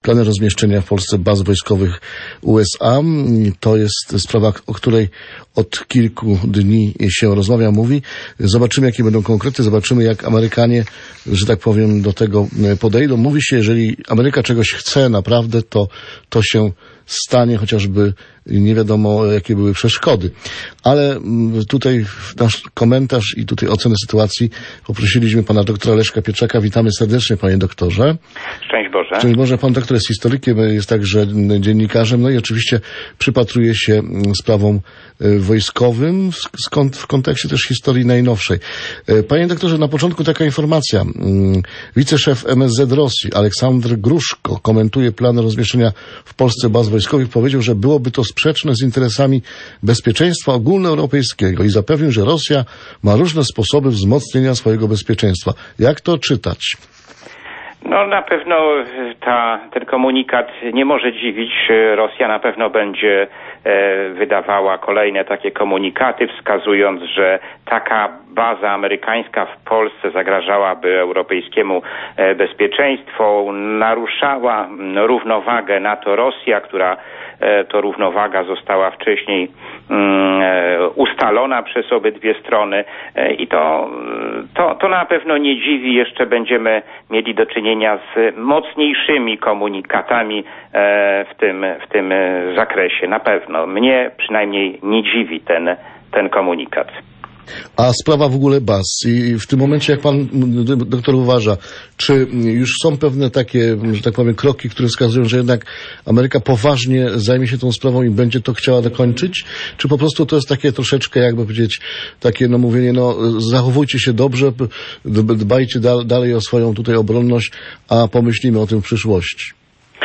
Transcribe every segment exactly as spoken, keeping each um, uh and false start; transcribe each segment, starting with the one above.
plany rozmieszczenia w Polsce baz wojskowych U S A. To jest sprawa, o której od kilku dni się rozmawia, mówi. Zobaczymy, jakie będą konkrety, zobaczymy, jak Amerykanie, że tak powiem, do tego podejdą. Mówi się, jeżeli Ameryka czegoś chce naprawdę, to to się stanie, chociażby nie wiadomo, jakie były przeszkody. Ale tutaj nasz komentarz i tutaj ocenę sytuacji poprosiliśmy pana doktora Leszka Pieczaka. Witamy serdecznie, panie doktorze. Szczęść Boże. Szczęść Boże. Pan doktor jest historykiem, jest także dziennikarzem, no i oczywiście przypatruje się sprawom wojskowym w kontekście też historii najnowszej. Panie doktorze, na początku taka informacja. Wiceszef M S Z Rosji, Aleksandr Gruszko, komentuje plan rozmieszczenia w Polsce baz wojskowych. Powiedział, że byłoby to sprzeczne z interesami bezpieczeństwa ogólnoeuropejskiego i zapewnił, że Rosja ma różne sposoby wzmocnienia swojego bezpieczeństwa. Jak to czytać? No na pewno ta, ten komunikat nie może dziwić. Rosja na pewno będzie e, wydawała kolejne takie komunikaty, wskazując, że taka baza amerykańska w Polsce zagrażałaby europejskiemu e, bezpieczeństwu, naruszała równowagę NATO-Rosja, która e, to równowaga została wcześniej e, ustalona przez obydwie strony e, i to, to, to na pewno nie dziwi. Jeszcze będziemy mieli do czynienia z mocniejszymi komunikatami e, w tym, w tym zakresie. Na pewno. Mnie przynajmniej nie dziwi ten, ten komunikat. A sprawa w ogóle baz. I w tym momencie, jak pan doktor uważa, czy już są pewne takie, że tak powiem, kroki, które wskazują, że jednak Ameryka poważnie zajmie się tą sprawą i będzie to chciała dokończyć? Czy po prostu to jest takie troszeczkę, jakby powiedzieć, takie no mówienie, no zachowujcie się dobrze, dbajcie da- dalej o swoją tutaj obronność, a pomyślimy o tym w przyszłości?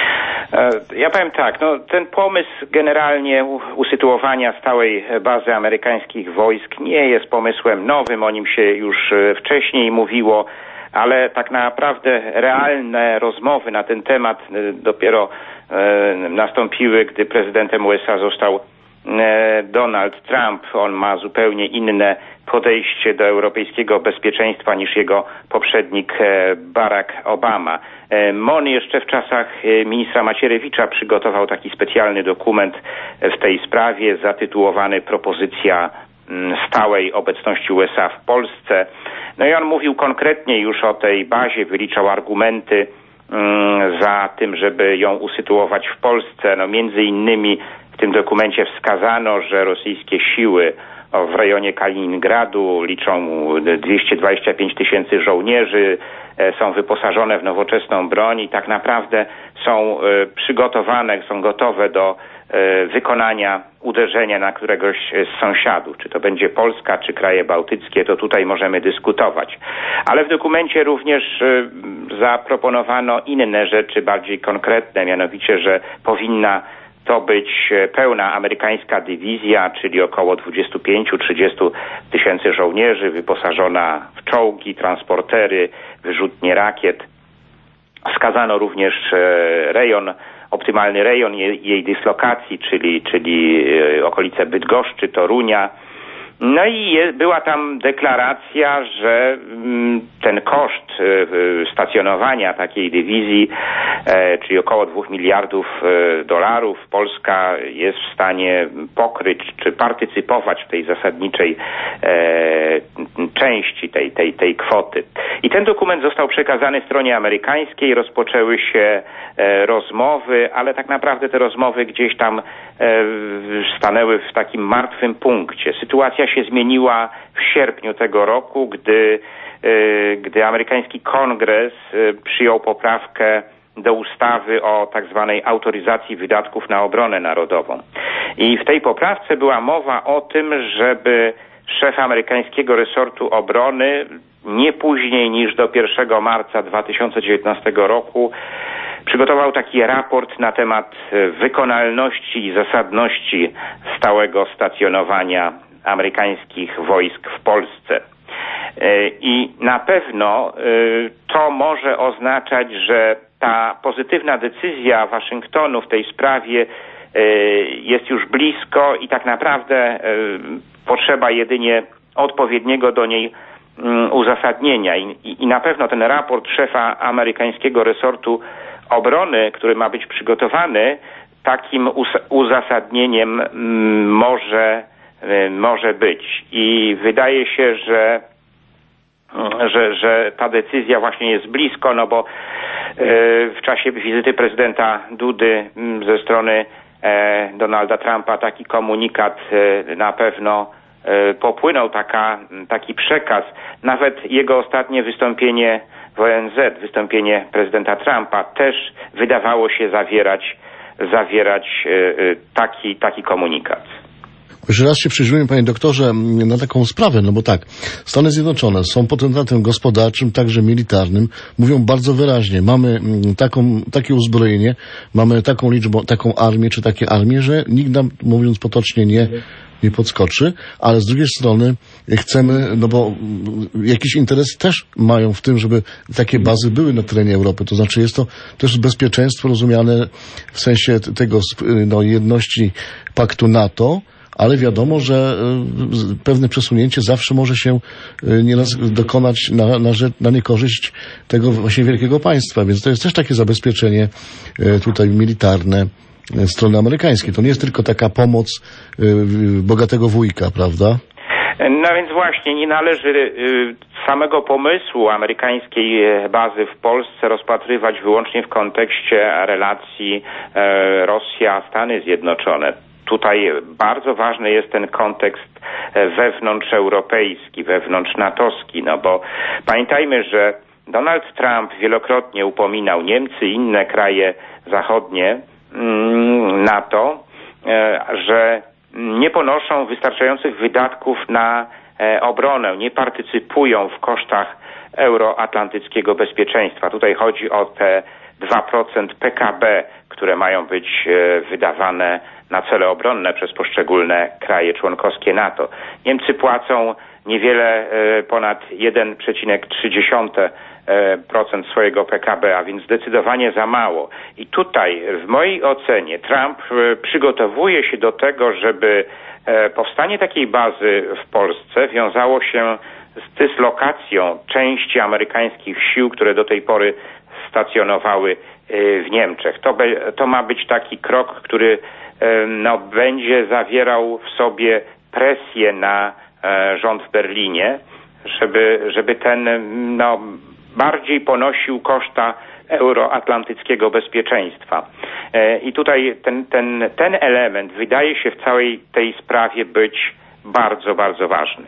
Ja powiem tak, no ten pomysł generalnie usytuowania stałej bazy amerykańskich wojsk nie jest pomysłem nowym, o nim się już wcześniej mówiło, ale tak naprawdę realne rozmowy na ten temat dopiero nastąpiły, gdy prezydentem U S A został Donald Trump. On ma zupełnie inne podejście do europejskiego bezpieczeństwa niż jego poprzednik Barack Obama. On jeszcze w czasach ministra Macierewicza przygotował taki specjalny dokument w tej sprawie zatytułowany Propozycja stałej obecności U S A w Polsce. No i on mówił konkretnie już o tej bazie, wyliczał argumenty za tym, żeby ją usytuować w Polsce. No między innymi w tym dokumencie wskazano, że rosyjskie siły w rejonie Kaliningradu liczą dwieście dwadzieścia pięć tysięcy żołnierzy, są wyposażone w nowoczesną broń i tak naprawdę są przygotowane, są gotowe do wykonania uderzenia na któregoś z sąsiadów. Czy to będzie Polska, czy kraje bałtyckie, to tutaj możemy dyskutować. Ale w dokumencie również zaproponowano inne rzeczy, bardziej konkretne, mianowicie, że powinna to być pełna amerykańska dywizja, czyli około dwadzieścia pięć do trzydziestu tysięcy żołnierzy, wyposażona w czołgi, transportery, wyrzutnie rakiet. Wskazano również rejon, optymalny rejon jej, jej dyslokacji, czyli, czyli okolice Bydgoszczy, Torunia. No i je, była tam deklaracja, że mm, ten koszt y, stacjonowania takiej dywizji, e, czyli około dwóch miliardów e, dolarów, Polska jest w stanie pokryć czy partycypować w tej zasadniczej e, części tej, tej, tej kwoty. I ten dokument został przekazany stronie amerykańskiej, rozpoczęły się e, rozmowy, ale tak naprawdę te rozmowy gdzieś tam e, stanęły w takim martwym punkcie. Sytuacja się zmieniła w sierpniu tego roku, gdy, gdy amerykański kongres przyjął poprawkę do ustawy o tak zwanej autoryzacji wydatków na obronę narodową. I w tej poprawce była mowa o tym, żeby szef amerykańskiego resortu obrony nie później niż do pierwszego marca dwa tysiące dziewiętnastego roku przygotował taki raport na temat wykonalności i zasadności stałego stacjonowania amerykańskich wojsk w Polsce. I na pewno to może oznaczać, że ta pozytywna decyzja Waszyngtonu w tej sprawie jest już blisko i tak naprawdę potrzeba jedynie odpowiedniego do niej uzasadnienia. I, i na pewno ten raport szefa amerykańskiego resortu obrony, który ma być przygotowany, takim uzasadnieniem może, może być. I wydaje się, że, że, że ta decyzja właśnie jest blisko, no bo w czasie wizyty prezydenta Dudy ze strony Donalda Trumpa taki komunikat na pewno popłynął, taka, taki przekaz. Nawet jego ostatnie wystąpienie w O N Z, wystąpienie prezydenta Trumpa też wydawało się zawierać, zawierać taki, taki komunikat. Jeszcze raz się przyjrzymy, panie doktorze, na taką sprawę, no bo tak, Stany Zjednoczone są potentatem gospodarczym, także militarnym, mówią bardzo wyraźnie, mamy taką, takie uzbrojenie, mamy taką liczbę, taką armię, czy takie armie, że nikt nam, mówiąc potocznie, nie, nie podskoczy, ale z drugiej strony chcemy, no bo jakiś interes też mają w tym, żeby takie bazy były na terenie Europy, to znaczy jest to też bezpieczeństwo rozumiane w sensie tego, no, jedności paktu NATO, ale wiadomo, że pewne przesunięcie zawsze może się nieraz dokonać na, na, rzecz, na niekorzyść tego właśnie wielkiego państwa, więc to jest też takie zabezpieczenie tutaj militarne strony amerykańskiej. To nie jest tylko taka pomoc bogatego wujka, prawda? No więc właśnie, nie należy samego pomysłu amerykańskiej bazy w Polsce rozpatrywać wyłącznie w kontekście relacji Rosja-Stany Zjednoczone. Tutaj bardzo ważny jest ten kontekst wewnątrzeuropejski, wewnątrznatowski, no bo pamiętajmy, że Donald Trump wielokrotnie upominał Niemcy i inne kraje zachodnie NATO, że nie ponoszą wystarczających wydatków na obronę, nie partycypują w kosztach euroatlantyckiego bezpieczeństwa. Tutaj chodzi o te dwa procent P K B, które mają być wydawane na cele obronne przez poszczególne kraje członkowskie NATO. Niemcy płacą niewiele ponad jeden przecinek trzy procent swojego P K B, a więc zdecydowanie za mało. I tutaj w mojej ocenie Trump przygotowuje się do tego, żeby powstanie takiej bazy w Polsce wiązało się z dyslokacją części amerykańskich sił, które do tej pory stacjonowały w Niemczech. To, be, to ma być taki krok, który no, będzie zawierał w sobie presję na e, rząd w Berlinie, żeby, żeby ten no, bardziej ponosił koszta euroatlantyckiego bezpieczeństwa. E, I tutaj ten, ten, ten element wydaje się w całej tej sprawie być bardzo, bardzo ważny.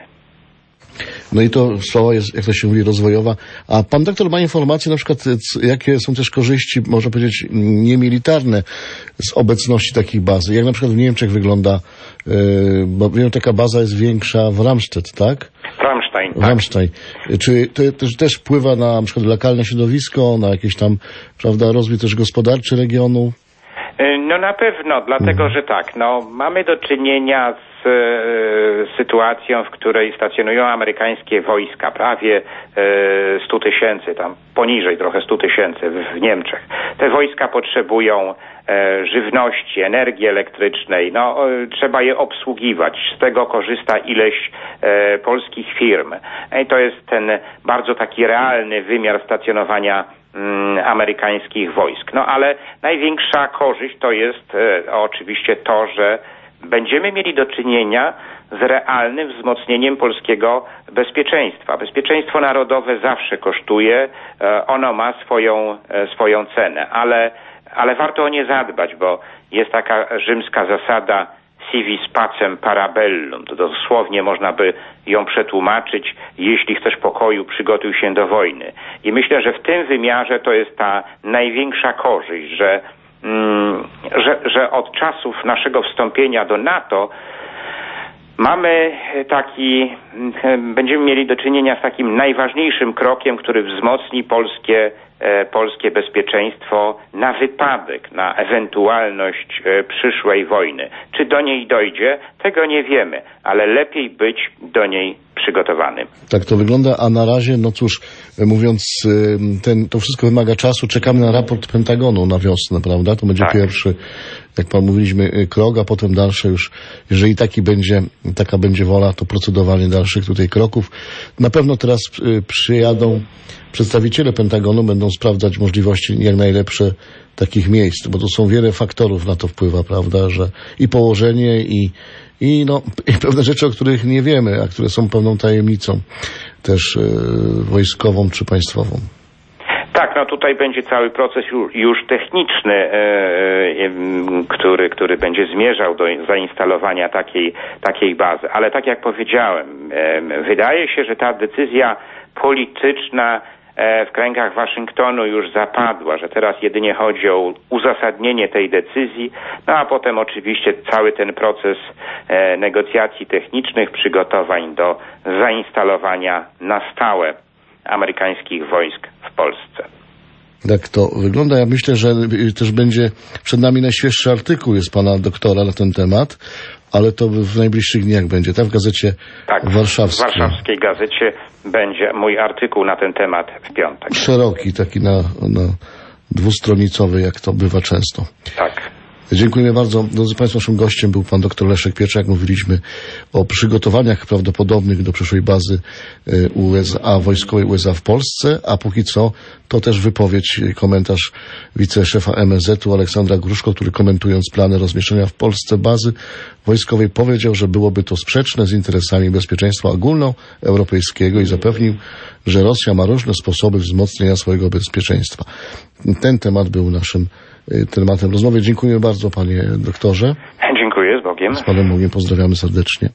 No i to sprawa jest, jak to się mówi, rozwojowa. A pan doktor ma informacje na przykład, jakie są też korzyści, można powiedzieć, niemilitarne z obecności takiej bazy? Jak na przykład w Niemczech wygląda, yy, bo wiem, taka baza jest większa w Ramstedt, tak? Ramstein, tak. Ramstein. Czy to też, też wpływa na, na przykład lokalne środowisko, na jakiś tam, prawda, rozwój też gospodarczy regionu? No na pewno, dlatego mhm. że tak, no mamy do czynienia z e, sytuacją, w której stacjonują amerykańskie wojska, prawie e, sto tysięcy, tam poniżej trochę sto tysięcy w, w Niemczech. Te wojska potrzebują e, żywności, energii elektrycznej, no e, trzeba je obsługiwać, z tego korzysta ileś e, polskich firm. I to jest ten bardzo taki realny wymiar stacjonowania amerykańskich wojsk. No ale największa korzyść to jest e, oczywiście to, że będziemy mieli do czynienia z realnym wzmocnieniem polskiego bezpieczeństwa. Bezpieczeństwo narodowe zawsze kosztuje, e, ono ma swoją, e, swoją cenę, ale, ale warto o nie zadbać, bo jest taka rzymska zasada civis pacem para bellum. To dosłownie można by ją przetłumaczyć: jeśli chcesz pokoju, przygotuj się do wojny. I myślę, że w tym wymiarze to jest ta największa korzyść, że, mm, że, że od czasów naszego wstąpienia do NATO mamy taki, będziemy mieli do czynienia z takim najważniejszym krokiem, który wzmocni polskie, e, polskie bezpieczeństwo na wypadek, na ewentualność e, przyszłej wojny. Czy do niej dojdzie? Tego nie wiemy, ale lepiej być do niej przygotowanym. Tak to wygląda, a na razie, no cóż, mówiąc, ten, to wszystko wymaga czasu. Czekamy na raport Pentagonu na wiosnę, prawda? To będzie tak. Pierwszy, jak pan mówiliśmy, krok, a potem dalsze już, jeżeli taki będzie, taka będzie wola, to procedowanie dalszych tutaj kroków. Na pewno teraz przyjadą przedstawiciele Pentagonu, będą będą sprawdzać możliwości jak najlepsze takich miejsc, bo to są wiele faktorów na to wpływa, prawda, że i położenie, i, i, no, i pewne rzeczy, o których nie wiemy, a które są pewną tajemnicą też e, wojskową czy państwową. Tak, no tutaj będzie cały proces już, już techniczny, e, e, który, który będzie zmierzał do zainstalowania takiej, takiej bazy. Ale tak jak powiedziałem, e, wydaje się, że ta decyzja polityczna w kręgach Waszyngtonu już zapadła, że teraz jedynie chodzi o uzasadnienie tej decyzji, no a potem oczywiście cały ten proces e, negocjacji technicznych, przygotowań do zainstalowania na stałe amerykańskich wojsk w Polsce. Tak to wygląda. Ja myślę, że też będzie przed nami najświeższy artykuł jest pana doktora na ten temat, ale to w najbliższych dniach będzie, tak? W gazecie tak, warszawskiej. w warszawskiej gazecie będzie mój artykuł na ten temat w piątek. Szeroki, taki na, na dwustronicowy, jak to bywa często. Tak. Dziękujemy bardzo. Drodzy Państwo, naszym gościem był pan dr Leszek Pietrzak. Jak mówiliśmy o przygotowaniach prawdopodobnych do przyszłej bazy U S A, wojskowej U S A w Polsce, a póki co to też wypowiedź, komentarz wiceszefa M S Z-u Aleksandra Gruszko, który komentując plany rozmieszczenia w Polsce bazy wojskowej powiedział, że byłoby to sprzeczne z interesami bezpieczeństwa ogólnoeuropejskiego i zapewnił, że Rosja ma różne sposoby wzmocnienia swojego bezpieczeństwa. Ten temat był naszym tematem rozmowy. Dziękuję bardzo, panie doktorze. Dziękuję, z Bogiem. Z panem Bogiem pozdrawiamy serdecznie.